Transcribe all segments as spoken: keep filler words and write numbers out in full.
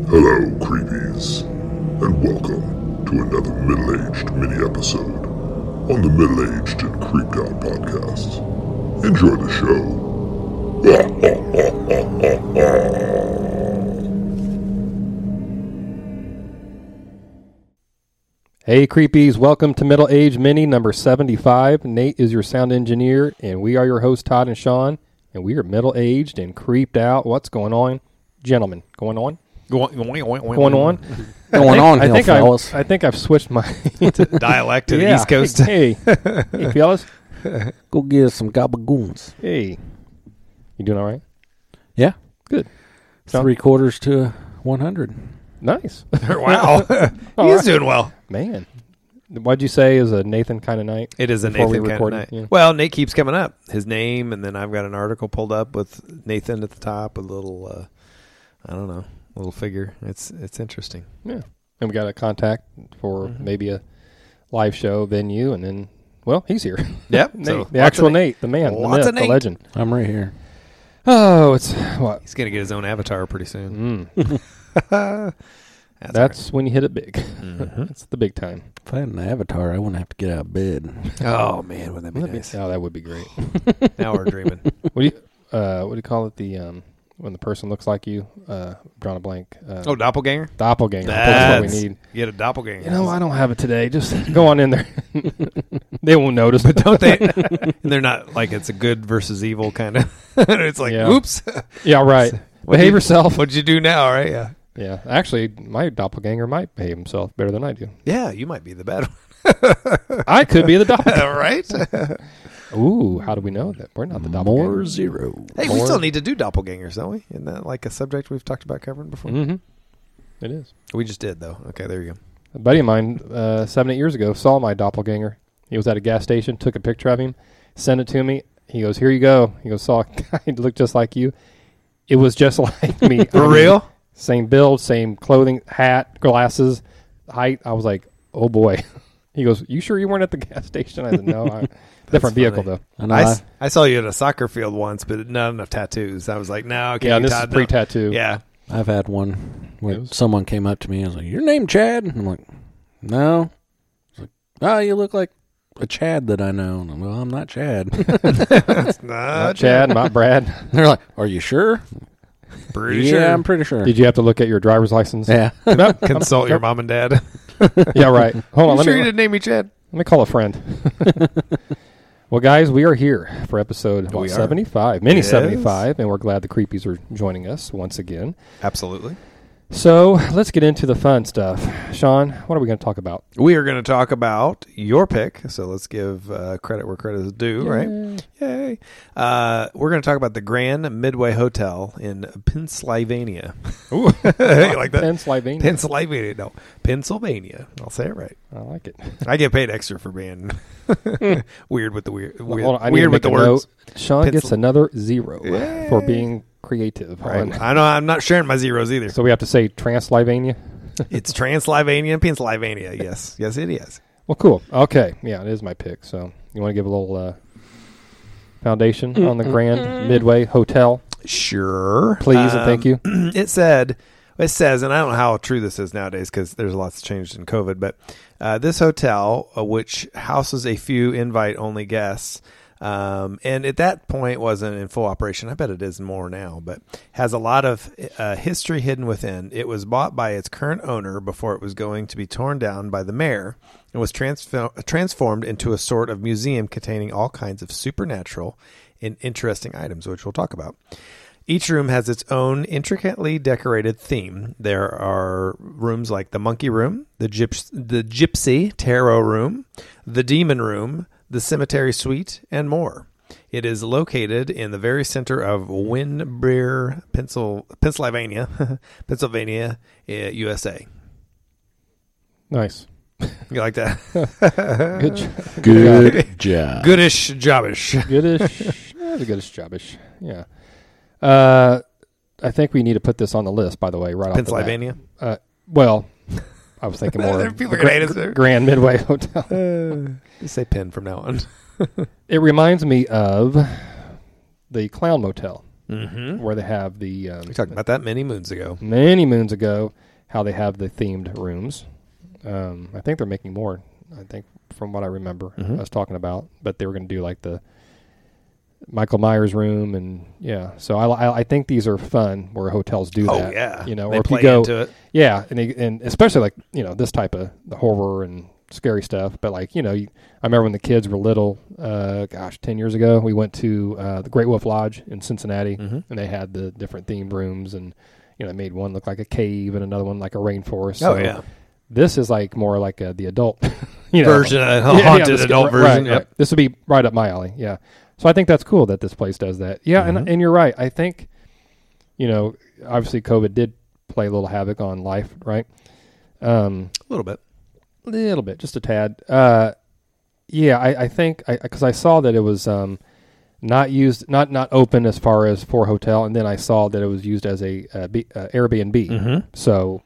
Hello, creepies, and welcome to another middle-aged mini-episode on the Middle-Aged and Creeped Out podcast. Enjoy the show. Hey creepies, welcome to Middle Age Mini number seventy-five. Nate is your sound engineer, and we are your hosts, Todd and Sean, and we are middle-aged and creeped out. What's going on? Gentlemen, going on? Going, Going on? Going on, I think, hill I, fellas. I think I've switched my dialect to the yeah. East Coast. Hey, hey, fellas. Go get us some gabagoons. Hey. You doing all right? Yeah. Good. Sean? Three quarters to one hundred. Nice. Wow. All He's right. doing well. Man. What'd you say is a Nathan kind of night? It is a Before we Nathan kind of recorded, night. yeah. Well, Nate keeps coming up. His name, and then I've got an article pulled up with Nathan at the top, a little, uh, I don't know, little figure. It's it's interesting. Yeah. And we got a contact for Mhm. maybe a live show venue, and then, well, he's here. Yep. Nate, so the lots actual of Nate. Nate, the man, the Lots myth, of the Nate. legend. I'm right here. Oh, it's what? He's going to get his own avatar pretty soon. Mm. That's, That's when you hit it big. Mhm. That's the big time. If I had an avatar, I wouldn't have to get out of bed. Oh, man, wouldn't that be Wouldn't nice? Oh, that would be great. Now we're dreaming. What do you uh, what do you call it? The um, when the person looks like you, uh, drawing a blank. Uh, Oh, doppelganger? doppelganger. That's what we That's- need. Get a doppelganger. You know, I don't have it today. Just go on in there. They won't notice, But don't they? And they're not like it's a good versus evil kind of. It's like, Yeah. oops. Yeah, right. What'd Behave you- yourself. What'd you do now, right? Yeah. Yeah, actually, my doppelganger might behave himself better than I do. Yeah, you might be the bad one. I could be the doppelganger. right? Ooh, how do we know that we're not the doppelganger? More zero. Hey, we More- still need to do doppelgangers, don't we? Isn't that like a subject we've talked about covering before? Mm-hmm. It is. We just did, though. Okay, there you go. A buddy of mine, uh, seven, eight years ago, saw my doppelganger. He was at a gas station, took a picture of him, sent it to me. He goes, "Here you go." He goes, "Saw a guy who looked just like you." It was just like me. For I mean, real? Same build, same clothing, hat, glasses, height. I was like, "Oh boy." He goes, "You sure you weren't at the gas station?" I said, "No, I, different vehicle funny. though." I know I, I, s- I saw you at a soccer field once, but not enough tattoos. I was like, no, okay. Yeah, and this is Todd, no. pre-tattoo. Yeah. I've had one where It was- someone came up to me and was like, "Your name Chad?" And I'm like, "No." I was like, "Oh, you look like a Chad that I know." And I'm like, "Well, I'm not Chad." It's Not not Chad, not Brad. They're like, "Are you sure?" Pretty yeah, sure. I'm pretty sure. Did you have to look at your driver's license? Yeah. No, Consult your mom and dad. yeah, right. Hold on. You Let sure me you didn't name me Chad? let me call a friend. Well, guys, we are here for episode what, We are. seventy-five, mini Yes. seventy-five, and we're glad the creepies are joining us once again. Absolutely. So let's get into the fun stuff. Sean, what are we going to talk about? We are going to talk about your pick. So let's give uh, credit where credit is due, right? Yay. Uh, we're going to talk about the Grand Midway Hotel in Pennsylvania. Ooh, You like that? Pennsylvania. Pennsylvania. No, Pennsylvania. I'll say it right. I like it. I get paid extra for being weird with the weird, weird, Hold on, I need weird to with the make a words. note. Sean Pencil- gets another zero Yay. for being creative. Right. on- I know I'm not sharing my zeros either. So we have to say Transylvania. It's Transylvania and Pennsylvania. Yes. Yes, it is. Well, cool. Okay. Yeah, it is my pick. So you want to give a little uh, foundation on the Grand Midway Hotel, Sure. please, and thank you. It said, it says, and I don't know how true this is nowadays because there's lots changed in COVID, but uh, this hotel, uh, which houses a few invite-only guests, um, and at that point wasn't in full operation. I bet it is more now, but has a lot of uh, history hidden within. It was bought by its current owner before it was going to be torn down by the mayor and was transfer- transformed into a sort of museum containing all kinds of supernatural and interesting items, which we'll talk about. Each room has its own intricately decorated theme. There are rooms like the Monkey Room, the, gyps- the Gypsy Tarot Room, the Demon Room, the Cemetery Suite, and more. It is located in the very center of Windber, Pencil- Pennsylvania, Pennsylvania, uh, U S A. Nice. You like that? Good job. Good job. Goodish jobbish. Goodish. Yeah, the goodish jobish. Yeah. Uh, I think we need to put this on the list, by the way, right off the bat. Pennsylvania. Uh, well, I was thinking more People the are gonna hate us Gra- there. Grand Midway Hotel. Uh, you say Penn from now on. It reminds me of the Clown Motel. Mm-hmm. where they have the um, We talked about that many moons ago. many moons ago, how they have the themed rooms. Um, I think they're making more. I think from what I remember, Mhm. I was talking about, but they were going to do like the Michael Myers room, and yeah. So I, I, I think these are fun where hotels do Oh that. yeah, you know, they or if play you go, into it. yeah, and they, and especially like you know this type of the horror and scary stuff. But like you know, you, I remember when the kids were little. Uh, gosh, ten years ago, we went to uh, the Great Wolf Lodge in Cincinnati, Mhm. and they had the different themed rooms, and you know, they made one look like a cave and another one like a rainforest. Oh So yeah, this is like more like a, the adult you know, version, a Yeah, yeah, haunted the- adult right, version. right. Yep. This would be right up my alley. Yeah. So I think that's cool that this place does that. Yeah, Mhm. and and you're right. I think, you know, obviously COVID did play a little havoc on life, right? Um, A little bit. a little bit, just a tad. Uh, yeah, I, I think because I, I saw that it was um, not used, not not open as far as for hotel, and then I saw that it was used as a, a B, uh, Airbnb. Mm-hmm. So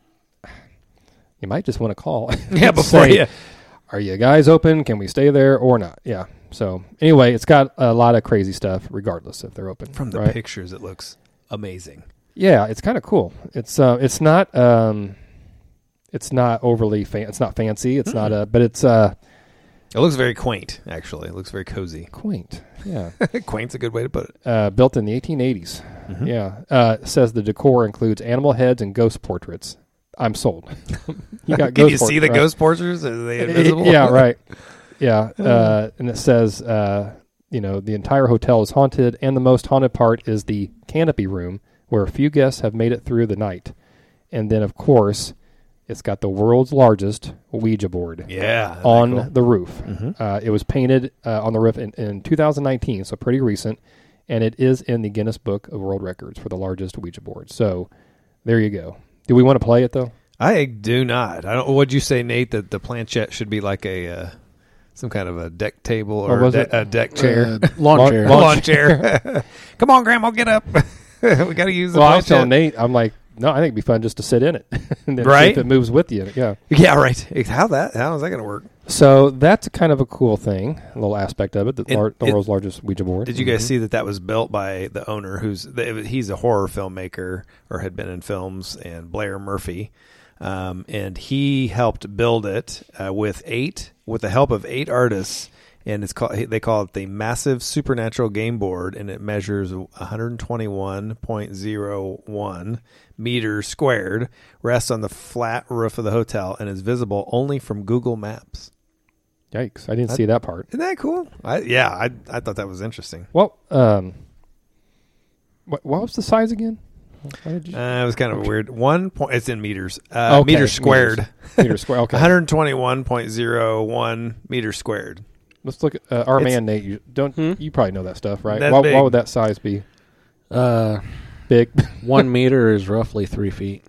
you might just want to call. Yeah, and before say, you. are you guys open? Can we stay there or not? Yeah. So anyway, it's got a lot of crazy stuff, regardless if they're open. From the right? pictures, it looks amazing. Yeah, it's kind of cool. It's uh, it's not um, it's not overly fan- it's not fancy. It's not a, but it's uh, It looks very quaint. Actually, it looks very cozy. quaint. Yeah. Quaint's a good way to put it. Uh, built in the eighteen eighties. Mhm. Yeah. Uh, it says the decor includes animal heads and ghost portraits. I'm sold. you got Can ghost you see port- the right? ghost portraits? Are they invisible? Yeah, right. Yeah, uh, and it says, uh, you know, the entire hotel is haunted, and the most haunted part is the canopy room, where a few guests have made it through the night. And then, of course, it's got the world's largest Ouija board Yeah. isn't that on cool? the roof. Mhm. Uh, it was painted uh, on the roof in, in two thousand nineteen, so pretty recent, and it is in the Guinness Book of World Records for the largest Ouija board. So there you go. Do we want to play it, though? I do not. I don't. What'd you say, Nate? That the planchette should be like a uh, some kind of a deck table or was de- it? a deck chair, Uh, lawn Lawn- chair. lawn- lawn chair. Come on, Grandma, get up. We got to use the Well, I was telling planchette. Nate, I'm like, no, I think it'd be fun just to sit in it. and then see Right? if it moves with you. Yeah. Yeah, right. How that? How is that going to work? So that's kind of a cool thing, a little aspect of it, the, It- lar- the it- world's largest Ouija board. Did you guys Mhm. see that that was built by the owner, who's the, he's a horror filmmaker or had been in films, and Blair Murphy, um, and he helped build it uh, with eight with the help of eight artists, and it's called they call it the Massive Supernatural Game Board, and it measures one hundred twenty-one point zero one meters squared, rests on the flat roof of the hotel, and is visible only from Google Maps. Yikes. I didn't I- see that part. Isn't that cool? I, yeah, I I thought that was interesting. Well, um, what, what was the size again? Why did you, Uh, it was kind of a weird one point. It's in meters. Uh, Okay, meters squared. meter square. Okay. one hundred twenty-one point zero one meters squared. Let's look at uh, our It's- man Nate. You don't Hmm? you probably know that stuff, right? That's What, big. what would that size be? Uh, Big. one meter is roughly three feet.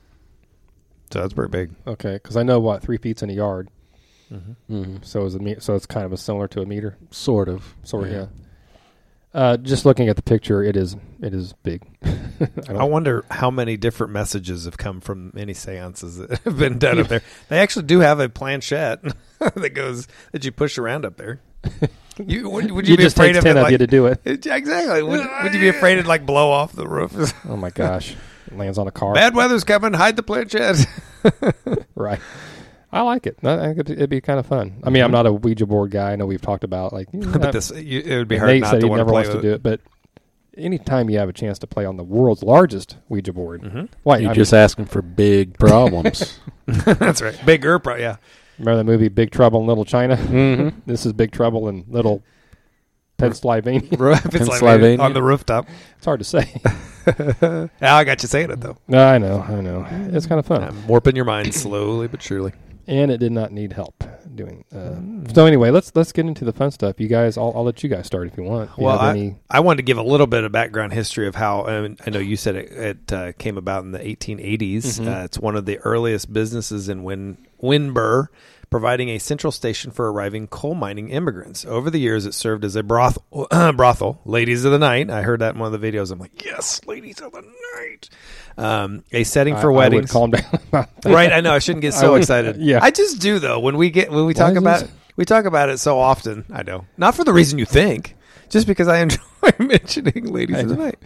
So that's pretty big. Okay, because I know what three feet's in a yard, Mm-hmm. so is a me- so it's kind of a similar to a meter. Sort of. Sort of, yeah. Uh, just looking at the picture, it is it is big. I I don't- wonder how many different messages have come from any seances that have been done up there. They actually do have a planchette that goes that you push around up there. You would, would you it be just afraid takes of ten it? of Like, you to do it. It- exactly. Would, would you be afraid it'd like blow off the roof? Oh my gosh, it lands on a car. Bad weather's coming. Hide the planchette. Right. I like it. I think it'd, it'd be kind of fun. I mean, I'm not a Ouija board guy. I know we've talked about like, you know, but this, you, it would be and hard Nate not said to he want to never play wants with to do it. But anytime you have a chance to play on the world's largest Ouija board, Mm-hmm. why? You're I just mean, asking for big problems. That's right. Bigger, pro- yeah. remember the movie Big Trouble in Little China? mm-hmm. This is Big Trouble in Little Pennsylvania. It's like Pennsylvania. on the rooftop. It's hard to say. Now I got you saying it though. No, I know, I know. It's kind of fun, I'm warping your mind slowly but surely. and it did not need help doing. Uh, so anyway, let's let's get into the fun stuff. You guys, I'll, I'll let you guys start if you want. If you Well, have I, any, I wanted to give a little bit of background history of how, and I know you said it, it uh, came about in the eighteen eighties. Mhm. Uh, it's one of the earliest businesses in Win, Winburr, providing a central station for arriving coal mining immigrants. Over the years, it served as a brothel, brothel, ladies of the night. I heard that in one of the videos. I'm like, yes, ladies of the night. Um, a setting for I, I would weddings. calm down. about that. Right, I know. I shouldn't get I so would- excited. yeah. I just do though. When we get when we Why talk is about this- it, we talk about it so often. I know, not for the reason you think, just because I enjoy mentioning ladies I of the know. night.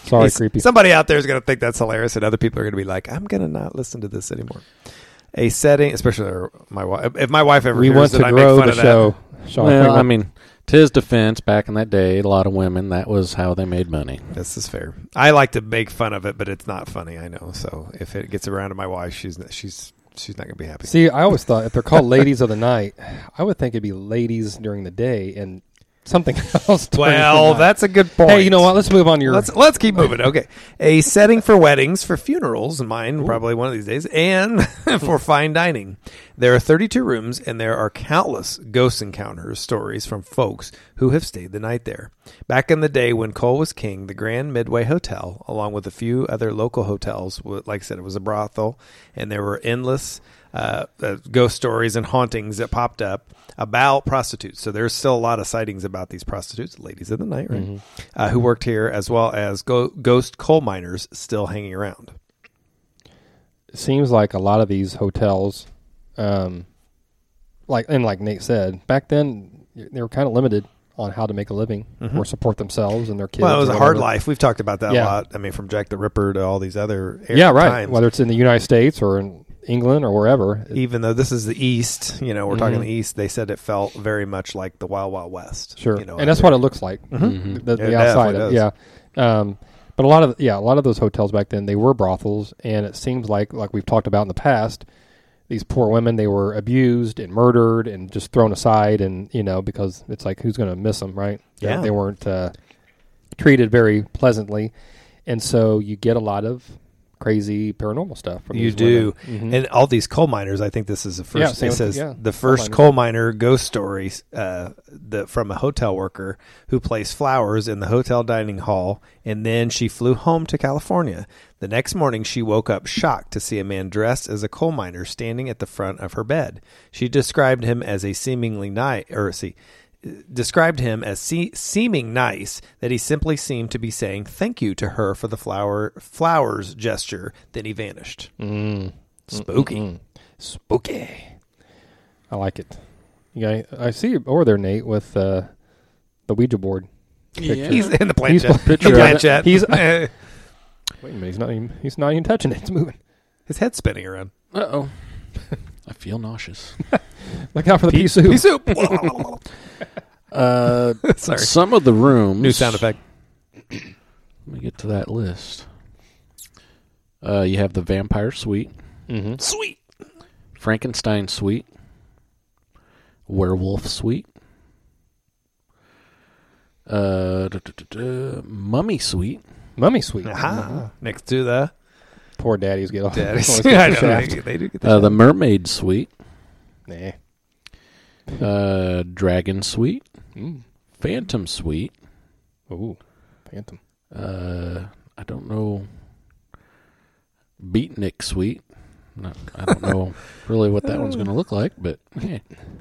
Sorry, Hey, creepy. Somebody out there is going to think that's hilarious, and other people are going to be like, I'm going to not listen to this anymore. A setting, especially my wife. If my wife ever We hears want that to I grow make fun the of show. Sean, we Well, I want- mean, to his defense, back in that day, a lot of women, that was how they made money. that, this is fair. I like to make fun of it, but it's not funny. I know. So if it gets around to my wife, she's she's she's not going to be happy. See, I always thought if they're called ladies of the night, I would think it'd be ladies during the day and something else. during the Well, night. that's a good point. Hey, you know what? Let's move on to your. Let's let's keep moving. Okay, a setting for weddings, for funerals, and mine probably one of these days, and for fine dining. There are thirty-two rooms, and there are countless ghost encounters stories from folks who have stayed the night there. Back in the day when Cole was king, the Grand Midway Hotel, along with a few other local hotels, like I said, it was a brothel, and there were endless uh, uh, ghost stories and hauntings that popped up about prostitutes. So there's still a lot of sightings about these prostitutes, ladies of the night, right? Mhm. Uh, who worked here, as well as go- ghost coal miners still hanging around. It seems like a lot of these hotels, um, like and like Nate said, back then they were kind of limited on how to make a living Mhm. or support themselves and their kids. Well, it was or a hard whatever. life. We've talked about that Yeah. a lot. I mean, from Jack the Ripper to all these other er- Yeah, right. times. Whether it's in the United States or in England or wherever. It- Even though this is the East, you know, we're talking Mhm. the East, they said it felt very much like the Wild Wild West. Sure, You know, and that's out what there. it looks like. Mhm. The, It the outside, definitely of, yeah. Um, but a lot of yeah, a lot of those hotels back then they were brothels, and it seems like like we've talked about in the past, these poor women they were abused and murdered and just thrown aside, and you know because it's like who's going to miss them, right? They- Yeah. they weren't uh, treated very pleasantly, and so you get a lot of crazy paranormal stuff from You these do. women. Mhm. And all these coal miners, I think this is the Yeah, first. same it with- says yeah, the coal first miners. coal miner ghost stories uh, the, from a hotel worker who placed flowers in the hotel dining hall, and then she flew home to California. The next morning, she woke up shocked to see a man dressed as a coal miner standing at the front of her bed. She described him as a seemingly nice, or see, described him as see, seeming nice, that he simply seemed to be saying thank you to her for the flower flowers gesture. Then he vanished. Mm. Spooky. Mm-mm. Spooky. I like it. Yeah, I see you over there, Nate, with uh, the Ouija board. Yeah. He's in the He's planchette. picture The of it. planchette. He's- He's Wait a minute, he's not even he's not even touching it. It's moving. his head's spinning around. Uh-oh. I feel nauseous. Look out for the pea, Pea soup. Pea soup. Uh, Sorry. Some of the rooms... New sound effect. Let me get to that list. Uh, you have the Vampire Suite, Mm-hmm. Sweet. Frankenstein Suite, Werewolf Suite, uh, duh, duh, duh, duh, Mummy Suite, Mummy suite. Aha. Next to the Poor daddies get off. daddies. always I get the know, shaft. they, they do get the uh, the shaft. Mermaid Suite, Nah. uh, Dragon Suite, Mm. Phantom Suite. Ooh, Phantom. Uh, I don't know. Beatnik Suite. No, I don't know really what that one's going to look like, but yeah.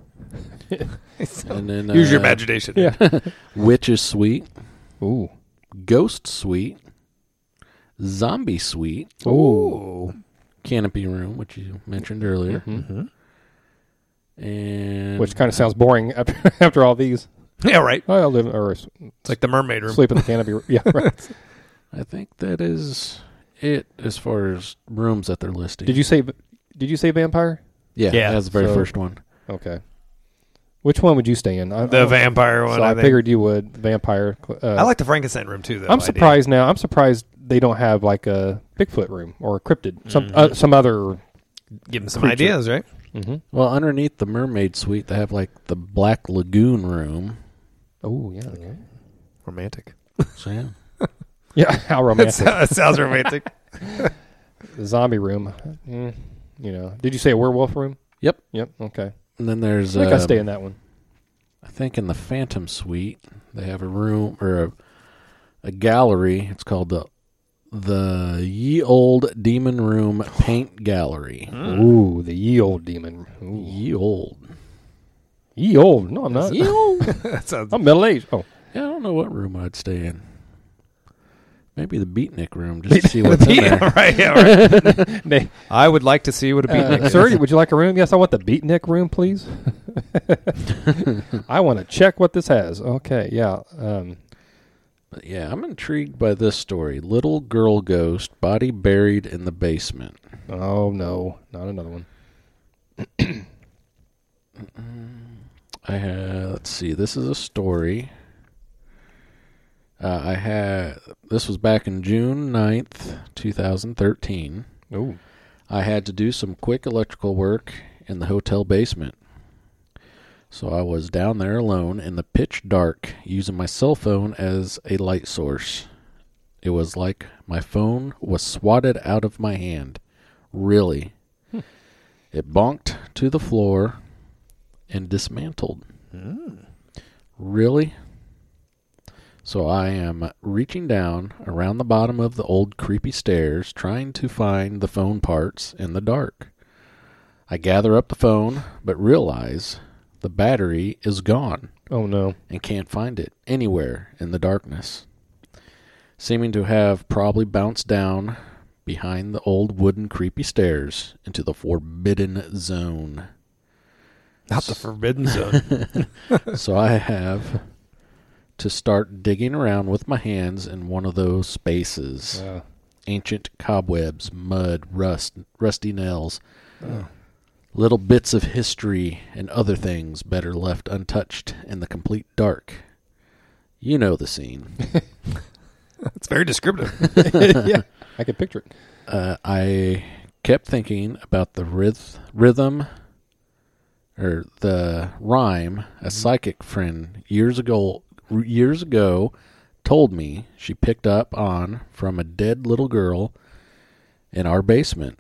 And then Use your uh, imagination. Yeah. Witches Suite, Ooh. Ghost Suite, Zombie Suite, Ooh. Canopy Room, which you mentioned earlier, Mhm. Mhm. and Which kind of sounds boring after after all these. Yeah, right. Oh, I'll live or s- It's like the mermaid room. sleep in the canopy. Yeah, right. I think that is it as far as rooms that they're listing. Did you say? Did you say vampire? Yeah, Yeah. that's the very So- first one. Okay. Which one would you stay in? I, The I, vampire one. So I, I, think. figured you would vampire. Uh, I like the Frankenstein room too, though. I'm I surprised now. I'm surprised they don't have like a Bigfoot room or a cryptid. Some Mhm. uh, some other. do. Give them some creature. ideas, right? Mm-hmm. Well, underneath the Mermaid Suite, they have like the Black Lagoon Room. Oh yeah. Romantic. So yeah. Yeah, how It romantic. sounds romantic. The zombie room. Mm, you know. Did you say a werewolf room? Yep. Yep. Okay. And then there's I think I um, stay in that one. I think in the Phantom Suite they have a room or a, a gallery. It's called the the Ye Old Demon Room Paint Gallery. Ooh, the ye old demon. Ooh. Ye Old. Ye old. No, I'm not. Ye Old. That sounds. I'm middle aged. Oh, Yeah, I don't know what room I'd stay in. Maybe the Beatnik room, just to see what's in Yeah, there. right. Yeah, right. Nay. I would like to see what a beatnik Uh, is. sir, would you like a room? Yes, I want the beatnik room, please. I want to check what this has. Okay, yeah. Um, But yeah, I'm intrigued by this story. Little girl ghost, body buried in the basement. Oh, no. Not another one. I had, let's see, this is a story. Uh, I had, this was back in June ninth, twenty thirteen. Oh. I had to do some quick electrical work in the hotel basement. So I was down there alone in the pitch dark, using my cell phone as a light source. It was like my phone was swatted out of my hand. Really. Hmm. It bonked to the floor and dismantled. Mm. Really? So I am reaching down around the bottom of the old creepy stairs, trying to find the phone parts in the dark. I gather up the phone, but realize the battery is gone. Oh, no. And can't find it anywhere in the darkness. Seeming to have probably bounced down behind the old wooden creepy stairs into the forbidden zone. Not the forbidden zone. So I have to start digging around with my hands in one of those spaces. Uh, Ancient cobwebs, mud, rust, rusty nails, oh. little bits of history, and other things better left untouched in the complete dark. You know the scene. It's very descriptive. Yeah, I can picture it. Uh, I kept thinking about the ryth- rhythm or the rhyme a psychic friend years ago years ago told me she picked up on from a dead little girl in our basement.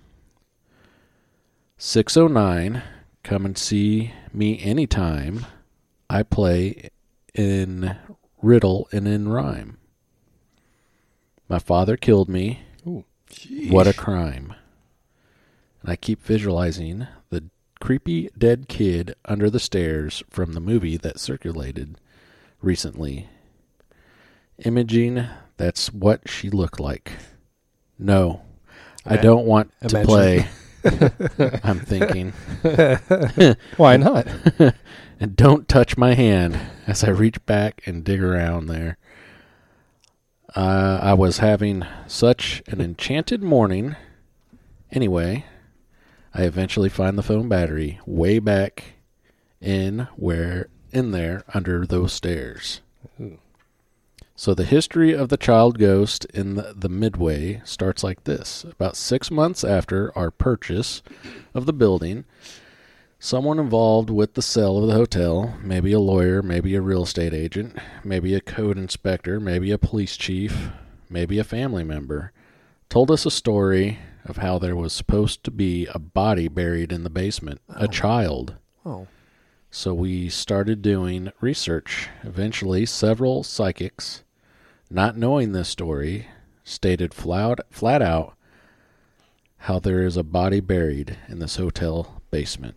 six oh nine, come and see me anytime. I play in riddle and in rhyme. My father killed me. Ooh. What a crime. And I keep visualizing the creepy dead kid under the stairs from the movie that circulated recently. Imaging, that's what she looked like. No, I don't want to Imagine. play. I'm thinking. Why not? And don't touch my hand as I reach back and dig around there. Uh, I was having such an enchanted morning. Anyway, I eventually find the phone battery way back in where in there under those stairs. Ooh. So the history of the child ghost in the, the Midway starts like this. About six months after our purchase of the building, someone involved with the sale of the hotel, maybe a lawyer, maybe a real estate agent, maybe a code inspector, maybe a police chief, maybe a family member, told us a story of how there was supposed to be a body buried in the basement, Oh. a child. Oh. So we started doing research. Eventually, several psychics, not knowing this story, stated flat, flat out how there is a body buried in this hotel basement.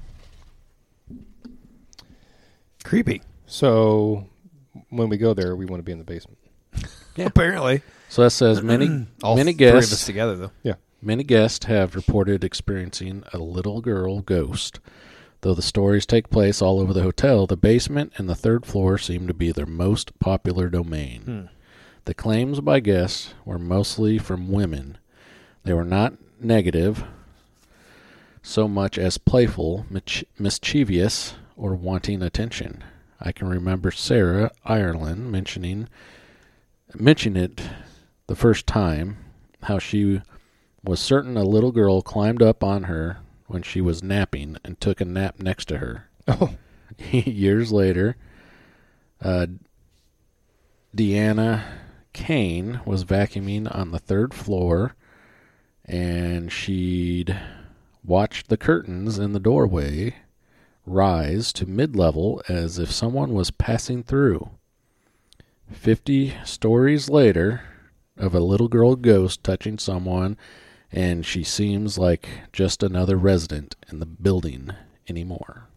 Creepy. So when we go there, we want to be in the basement. Yeah. Apparently. So that says many All many three of us guests together, though. many guests have reported experiencing a little girl ghost. Though the stories take place all over the hotel, the basement and the third floor seem to be their most popular domain. Hmm. The claims by guests were mostly from women. They were not negative so much as playful, mich- mischievous, or wanting attention. I can remember Sarah Ireland mentioning mentioning it the first time, how she was certain a little girl climbed up on her when she was napping and took a nap next to her. Oh. Years later, uh, Deanna Kane was vacuuming on the third floor, and she'd watched the curtains in the doorway rise to mid-level as if someone was passing through. Fifty stories later of a little girl ghost touching someone, and she seems like just another resident in the building anymore.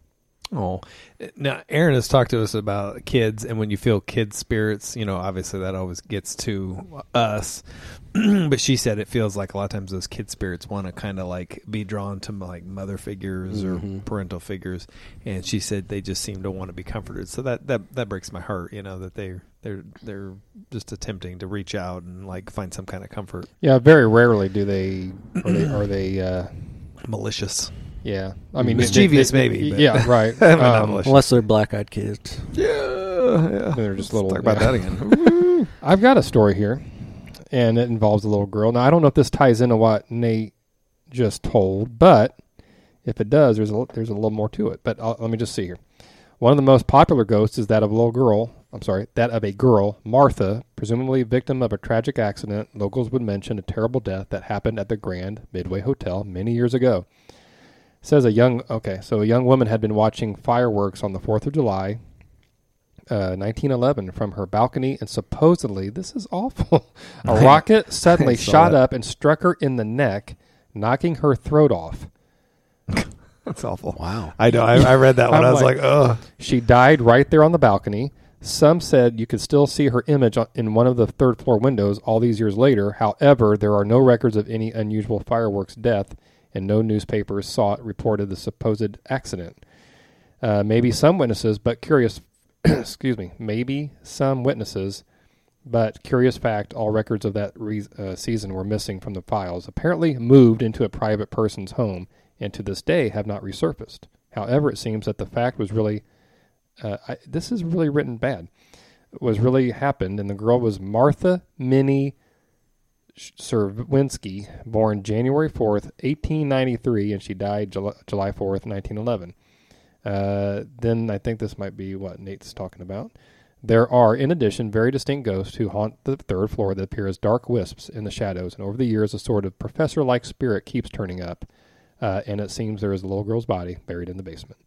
Oh, now Aaron has talked to us about kids, and when you feel kid spirits, you know, obviously that always gets to us. But she said it feels like a lot of times those kid spirits want to kind of like be drawn to like mother figures Mm-hmm. or parental figures, and she said they just seem to want to be comforted. So that that that breaks my heart, you know, that they they're they're just attempting to reach out and like find some kind of comfort. Yeah, very rarely do they are they are they. Uh, Malicious. yeah, I mean Mischievous they- they- maybe, but- Yeah, right. But not Um, malicious. Unless they're black-eyed kids. Yeah, yeah. They're just Let's little- talk about yeah. that again. I've got a story here, and it involves a little girl. Now, I don't know if this ties into what Nate just told, but if it does, there's a, there's a little more to it. But I'll, let me just see here. One of the most popular ghosts is that of a little girl. I'm sorry, that of a girl, Martha, presumably victim of a tragic accident. Locals would mention a terrible death that happened at the Grand Midway Hotel many years ago. It says a young, okay, so a young woman had been watching fireworks on the fourth of July, uh, nineteen eleven, from her balcony, and supposedly, this is awful, a rocket suddenly I saw shot that. up and struck her in the neck, knocking her throat off. That's awful. Wow. I know. I, I read that one. I'm I was like- like, ugh. She died right there on the balcony. Some said you could still see her image on- in one of the third floor windows all these years later. However, there are no records of any unusual fireworks death, and no newspapers saw it reported the supposed accident. Uh, maybe some witnesses, but curious, excuse me, maybe some witnesses, but curious fact, all records of that re- uh, season were missing from the files, apparently moved into a private person's home, and to this day have not resurfaced. However, it seems that the fact was really, uh, I, this is really written bad, was really happened, and the girl was Martha Minnie Serwinski, born January fourth, eighteen ninety-three, and she died July, July fourth, nineteen eleven. Uh, then I think this might be what Nate's talking about. There are, in addition, very distinct ghosts who haunt the third floor that appear as dark wisps in the shadows, and over the years a sort of professor-like spirit keeps turning up, uh, and it seems there is a little girl's body buried in the basement.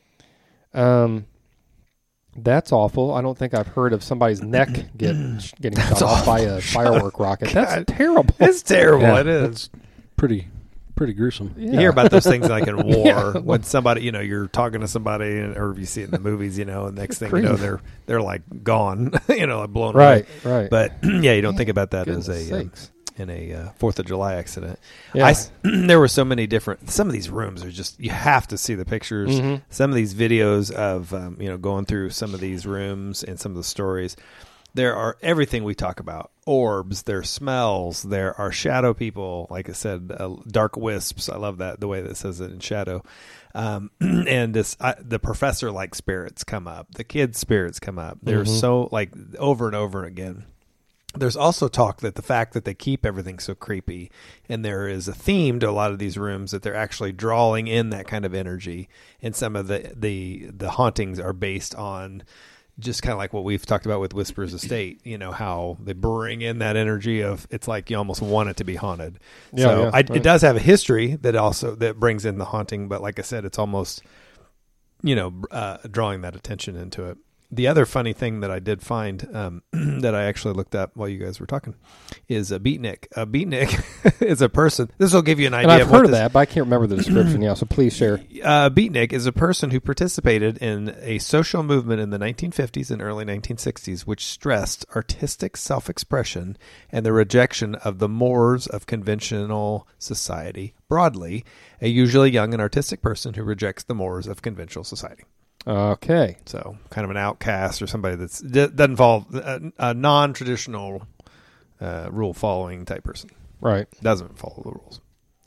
Um, that's awful. I don't think I've heard of somebody's neck get getting shot off by a firework rocket. That's God. terrible. It's terrible. Yeah, it is. Pretty, pretty gruesome. Yeah. You hear about those things like in war Yeah. when somebody, you know, you're talking to somebody, and, or you see it in the movies, you know, and next thing you Crazy. know, they're they're like gone, you know, like blown Right, away. right. But yeah, you don't think about that Goodness as a um, sakes. in a uh, Fourth of July accident. Yeah. I s there were so many different. Some of these rooms are just you have to see the pictures. Mhm. Some of these videos of um, you know going through some of these rooms and some of the stories. There are everything we talk about: orbs, there are smells, there are shadow people. Like I said, uh, dark wisps. I love that the way that it says it in shadow. Um, and this, I, the professor-like spirits come up. The kids' spirits come up. They're Mhm. so like over and over again. There's also talk that the fact that they keep everything so creepy, and there is a theme to a lot of these rooms that they're actually drawing in that kind of energy. And some of the the the hauntings are based on just kind of like what we've talked about with Whispers Estate, you know, how they bring in that energy of it's like you almost want it to be haunted. Yeah, so yeah, I, right. it does have a history that also that brings in the haunting, but like I said, it's almost, you know, uh, drawing that attention into it. The other funny thing that I did find um, that I actually looked up while you guys were talking is a beatnik. A beatnik is a person. This will give you an idea. And I've of what heard of this, that, but I can't remember the description. Yeah, so please share. uh, beatnik is a person who participated in a social movement in the nineteen fifties and early nineteen sixties, which stressed artistic self-expression and the rejection of the mores of conventional society broadly. A usually young and artistic person who rejects the mores of conventional society. Okay. So kind of an outcast or somebody that's d- doesn't follow a, a non-traditional uh, rule-following type person. Right. Doesn't follow the rules.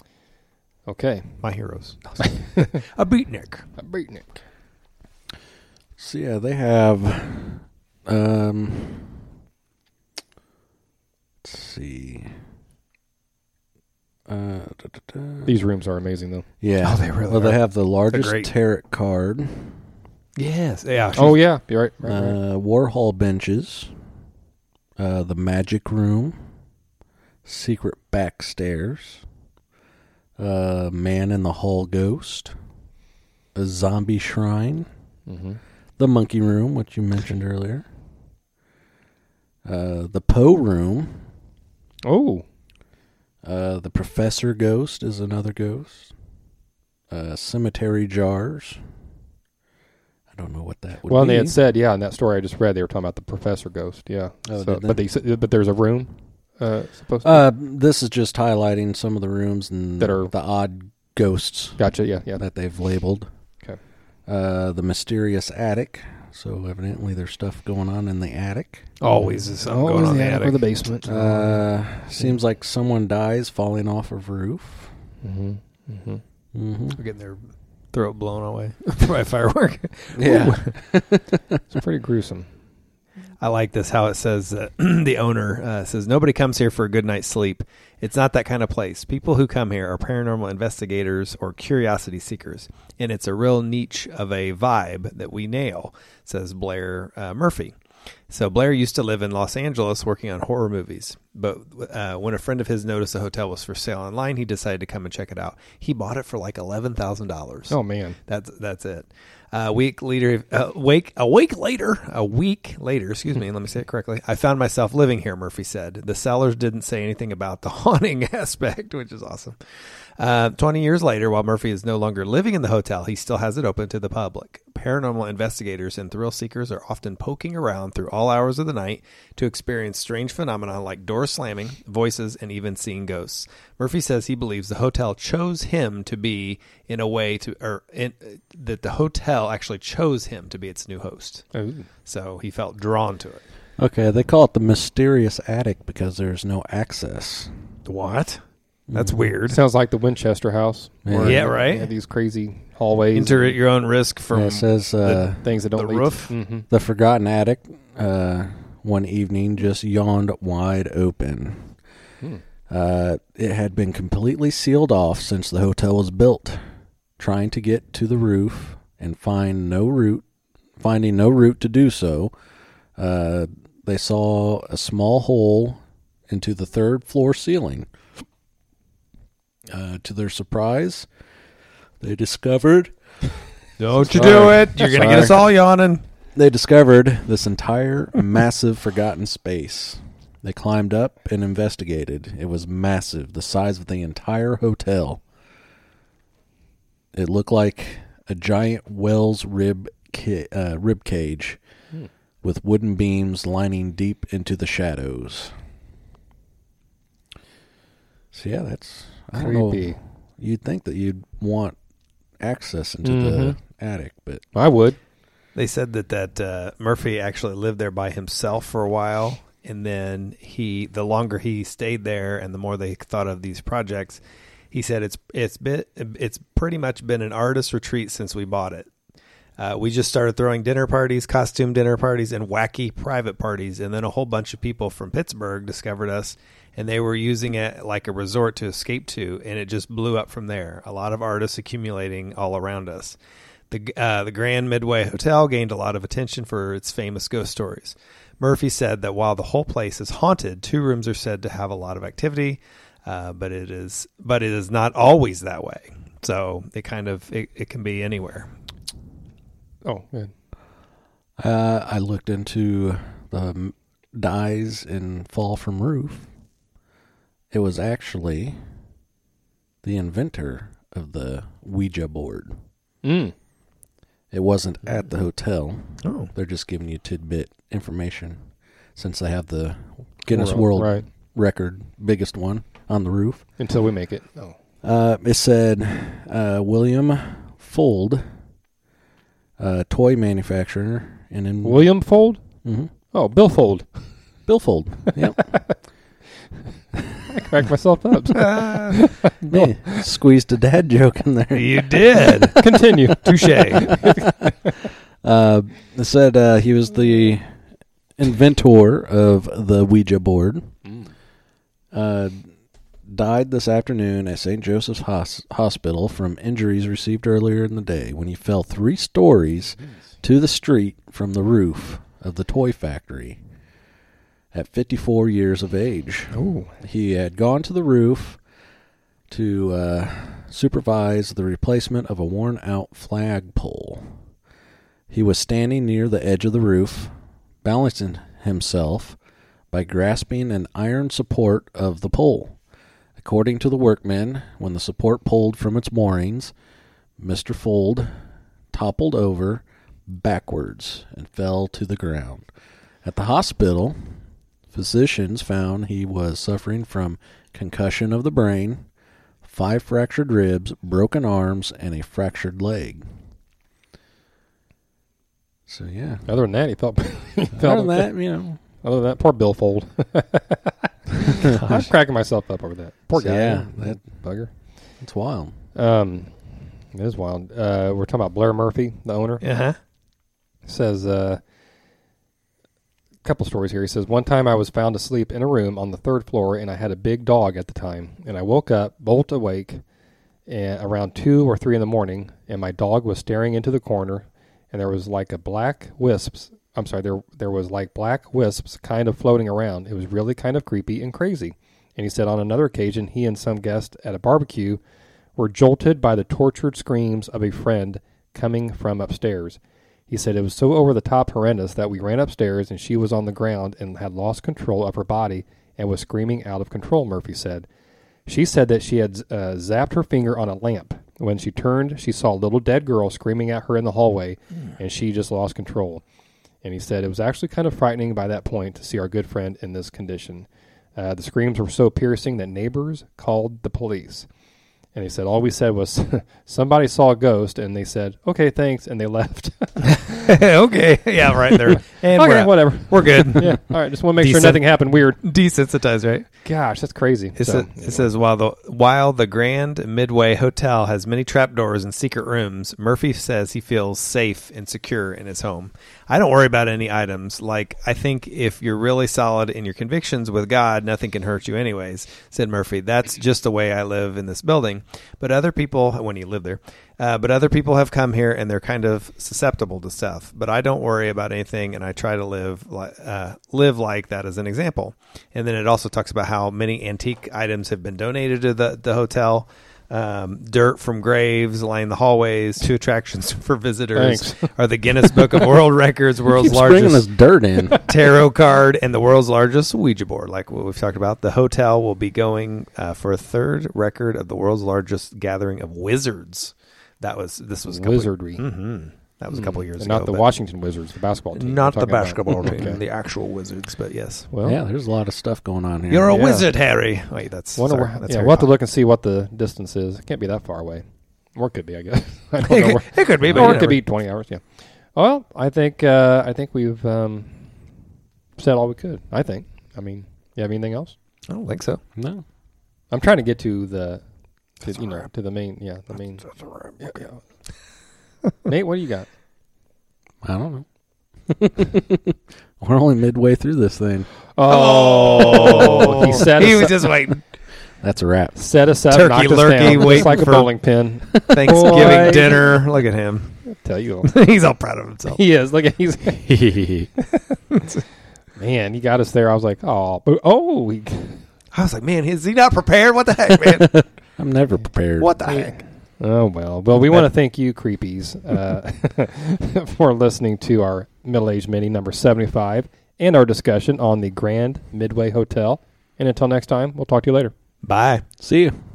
Okay. My heroes. A beatnik. A beatnik. So yeah, they have. Um, let's see. Uh, da, da, da. These rooms are amazing, though. Yeah. Oh, they really well, they are. have the largest great. tarot card, Yes. Yeah. Oh, yeah. You're right. right, right. uh, Warhol benches, uh, the magic room, secret back stairs, uh, man in the hall ghost, a zombie shrine, Mm-hmm. the monkey room, which you mentioned earlier, uh, the Poe room, Oh. uh, the professor ghost is another ghost, uh, cemetery jars, don't know what that would Well, be. and they had said, yeah, in that story I just read, they were talking about the professor ghost. Yeah. Oh, so, did they? but they said, but there's a room uh, supposed to. Uh, this is just highlighting some of the rooms and That are- the odd ghosts Gotcha. Yeah. Yeah. that they've labeled. Okay. Uh, the mysterious attic. So evidently there's stuff going on in the attic. Always is something going on in the attic. or the basement. Uh, seems like someone dies falling off a roof. mm-hmm. Mm-hmm. Mm-hmm. We're getting their throat blown away by a firework. Yeah. It's pretty gruesome. I like this, how it says, uh, the owner uh, says, nobody comes here for a good night's sleep. It's not that kind of place. People who come here are paranormal investigators or curiosity seekers, and it's a real niche of a vibe that we nail, says Blair uh, Murphy. So Blair used to live in Los Angeles working on horror movies, but uh, when a friend of his noticed a hotel was for sale online, he decided to come and check it out. He bought it for like eleven thousand dollars. Oh, man. That's that's it. A week later, uh, wake a week later, a week later. Excuse me. Let me say it correctly. I found myself living here. Murphy said. The sellers didn't say anything about the haunting aspect, which is awesome. Uh, Twenty years later, while Murphy is no longer living in the hotel, he still has it open to the public. Paranormal investigators and thrill seekers are often poking around through all hours of the night to experience strange phenomena like doors slamming, voices, and even seeing ghosts. Murphy says he believes the hotel chose him to be in a way to, or in, that the hotel actually chose him to be its new host. Ooh. So he felt drawn to it. Okay, they call it the mysterious attic because there's no access. What? That's weird. Sounds like the Winchester house. Yeah. where Yeah, they right. have these crazy hallways. Enter at your own risk from Yeah, it says uh, things that don't the lead roof? To, mm-hmm. the forgotten attic uh, one evening just yawned wide open. Hmm. Uh, it had been completely sealed off since the hotel was built. Trying to get to the roof and find no route, finding no route to do so, uh, they saw a small hole into the third floor ceiling. Uh, to their surprise, they discovered Don't you Sorry. do it. You're going to get us Sorry. all yawning. they discovered this entire massive forgotten space. They climbed up and investigated. It was massive, the size of the entire hotel. It looked like a giant whale's rib ca- uh, rib cage Hmm. with wooden beams lining deep into the shadows. So yeah, that's I don't know. Creepy. You'd think that you'd want access into Mhm. the attic, but I would. They said that that uh, Murphy actually lived there by himself for a while, and then he, the longer he stayed there, and the more they thought of these projects, he said it's it's been it's pretty much been an artist retreat since we bought it. Uh, we just started throwing dinner parties, costume dinner parties, and wacky private parties, and then a whole bunch of people from Pittsburgh discovered us, and they were using it like a resort to escape to, and it just blew up from there. A lot of artists accumulating all around us. The uh, the Grand Midway Hotel gained a lot of attention for its famous ghost stories. Murphy said that while the whole place is haunted, two rooms are said to have a lot of activity, uh, but it is but it is not always that way. So it kind of it, it can be anywhere. Oh, good. Uh, I looked into the m- dies and fall from roof. It was actually the inventor of the Ouija board. Mm. It wasn't at the hotel. Oh, They're just giving you tidbit information since they have the Guinness World, World right. Record, biggest one, on the roof. Until we make it. Oh. Uh, it said uh, William Fold, uh, toy manufacturer, and in William Fold? hmm Oh, Bill Fold. Bill Fold. Yep. I cracked myself up. Yeah, squeezed a dad joke in there. you did. Continue. Touche. Uh, it said uh, he was the inventor of the Ouija board. Uh, died this afternoon at Saint Joseph's Hos- Hospital from injuries received earlier in the day when he fell three stories to the street from the roof of the toy factory at fifty-four years of age. Oh. He had gone to the roof to uh, supervise the replacement of a worn-out flagpole. He was standing near the edge of the roof, balancing himself by grasping an iron support of the pole. According to the workmen, when the support pulled from its moorings, Mister Fold toppled over, backwards and fell to the ground. At the hospital, physicians found he was suffering from concussion of the brain, five fractured ribs, broken arms, and a fractured leg. So, yeah. Other than that, he felt... he felt Other than that, you know... Other than that, poor billfold. I'm cracking myself up over that. Poor guy. Yeah, that bugger. It's wild. Um, it is wild. Uh, we're talking about Blair Murphy, the owner. Uh-huh. Says... Uh, couple stories here. He says, one time I was found asleep in a room on the third floor, and I had a big dog at the time, and I woke up bolt awake and around two or three in the morning, and my dog was staring into the corner, and there was like a black wisps I'm sorry there there was like black wisps kind of floating around. It was really kind of creepy and crazy. And he said on another occasion he and some guest at a barbecue were jolted by the tortured screams of a friend coming from upstairs. He said it was so over-the-top horrendous that we ran upstairs and she was on the ground and had lost control of her body and was screaming out of control, Murphy said. She said that she had uh, zapped her finger on a lamp. When she turned, she saw a little dead girl screaming at her in the hallway, mm. and she just lost control. And he said it was actually kind of frightening by that point to see our good friend in this condition. Uh, the screams were so piercing that neighbors called the police. And he said, all we said was, somebody saw a ghost, and they said, okay, thanks, and they left. Okay, yeah, right there. And okay, we're whatever. We're good. Yeah, all right, just want to make Decent. sure nothing happened weird. Desensitized, right? Gosh, that's crazy. It, so, sa- anyway. it says, while the, while the Grand Midway Hotel has many trapdoors and secret rooms, Murphy says he feels safe and secure in his home. I don't worry about any items. Like, I think if you're really solid in your convictions with God, nothing can hurt you anyways, said Murphy. That's just the way I live in this building. But other people, when you live there, uh, but other people have come here and they're kind of susceptible to stuff. But I don't worry about anything, and I try to live li- uh, live like that as an example. And then it also talks about how many antique items have been donated to the, the hotel. Um, dirt from graves lining the hallways. Two attractions for visitors Thanks. are the Guinness Book of World Records, world's Keeps bringing largest this dirt in. tarot card, and the world's largest Ouija board. Like what we've talked about, the hotel will be going uh, for a third record of the world's largest gathering of wizards. That was this was a couple Wizardry. Of, mm-hmm. That was a couple of years and ago. not the but Washington Wizards, the basketball team. Not We're the talking about- basketball team, Okay. the actual wizards. But yes, Well, Yeah, there's a lot of stuff going on here. you're a Yeah. wizard, Harry. Wait, that's wonder sorry, where- that's yeah, Harry we'll have to Potter. look and see what the distance is. It can't be that far away. Or it could be, I guess. I don't It know could, where- it could be, but or you it could never- be twenty hours. Yeah. Well, I think uh, I think we've um, said all we could. I think. I mean, you have anything else? I don't think so. No. I'm trying to get to the, to, That's you all know, right. to the main. Yeah, the main. That's all right. Yeah, yeah. Nate, what do you got? I don't know. We're only midway through this thing. Oh, he set he us was up, just waiting. That's a wrap. set us up, Turkey knocked us lurkey, down, just waiting like a for- bowling pin. Thanksgiving Boy. dinner. Look at him. Tell you, He's all proud of himself. he is. Look at he's. Man, he got us there. I was like, oh, but, oh, he, I was like, man, is he not prepared? What the heck, man? I'm never prepared. What the heck? oh well. Well, we want to thank you, creepies, uh, for listening to our middle-aged mini number seventy-five and our discussion on the Grand Midway Hotel. And until next time, we'll talk to you later. Bye. See you.